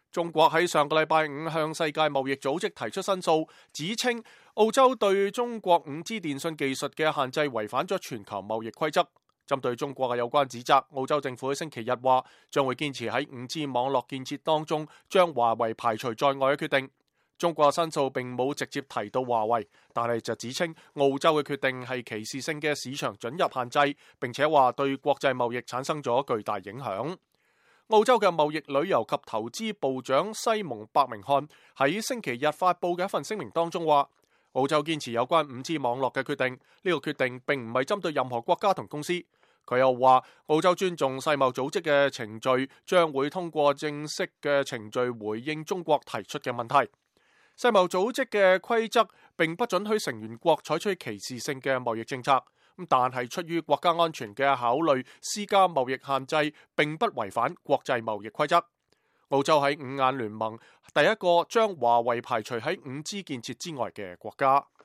中國喺上個禮拜五向世界貿易組織提出申訴，指稱澳洲對中國 5G 電信技術嘅限制違反咗全球貿易規則。針對中國嘅有關指責，澳洲政府喺星期日話將會堅持喺 5G 網絡建設當中將華為排除在外嘅決定。中國申訴並冇直接提到華為，但係就指稱澳洲嘅決定係歧視性嘅市場准入限制，並且話對國際貿易產生咗巨大影響。澳洲嘅貿易、旅遊及投資部長西蒙·伯明翰喺星期日發佈嘅一份聲明當中話，澳洲堅持有關 5G 網絡嘅決定，呢個決定並唔係針對任何國家同公司。佢又話，澳洲尊重世貿組織嘅程序，將會通過正式嘅程序回應中國提出嘅問題。世貿組織嘅規則並不准許成員國採取歧視性嘅貿易政策。但係出於國家安全嘅考慮，施加貿易限制並不違反國際貿易規則。澳洲喺五眼聯盟第一個將華為排除喺 5G 建設之外嘅國家。